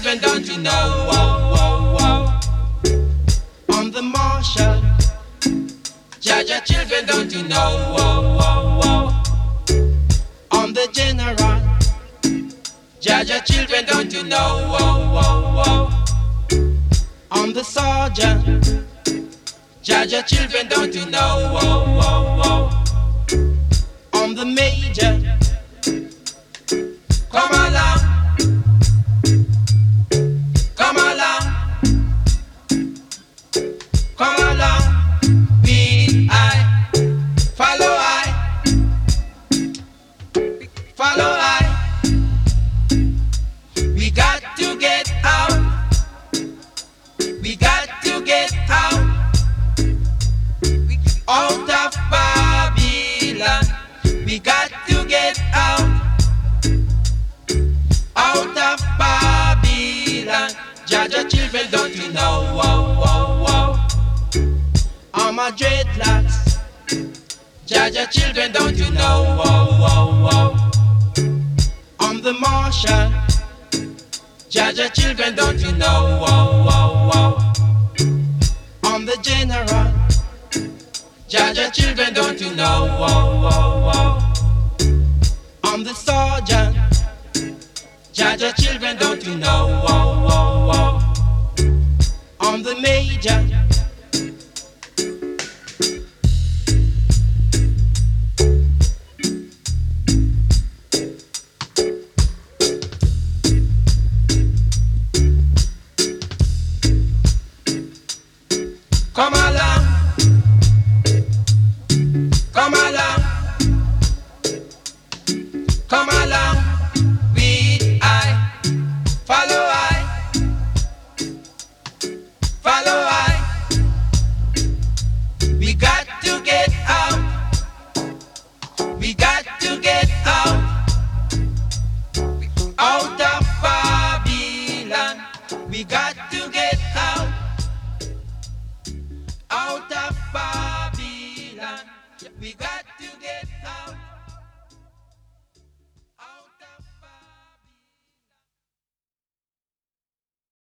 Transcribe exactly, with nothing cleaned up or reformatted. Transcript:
children, don't you know? Whoa, whoa, whoa. I'm the marshal. Jaja children, don't you know? Whoa, whoa, whoa. I'm the general. Jaja children, don't you know? Whoa, whoa, whoa. I'm the sergeant. Jaja children, don't you know? Whoa, whoa, whoa. I'm the major. Come along. Come along. Come along. Be I. Follow I. Follow I. We got to get out. We got to get out. Out of Babylon. We got to get out. Out of Babylon. Jaja children, don't you know? Whoa, whoa, whoa. I'm a dreadlocks. Jaja children, don't you know? Whoa, whoa, whoa. I'm the marshal. Jaja children, don't you know? Whoa, whoa, whoa. I'm the general. Jaja children, don't you know? Whoa, whoa, whoa. I'm the sergeant. Jaja children, don't you know? Whoa, whoa, whoa. I'm the major. Come along. Come along. Come along. Be I. Follow I. Follow I. We got to get out. We got to get out. Out of Babylon. We got to get out. Out of Babylon. We got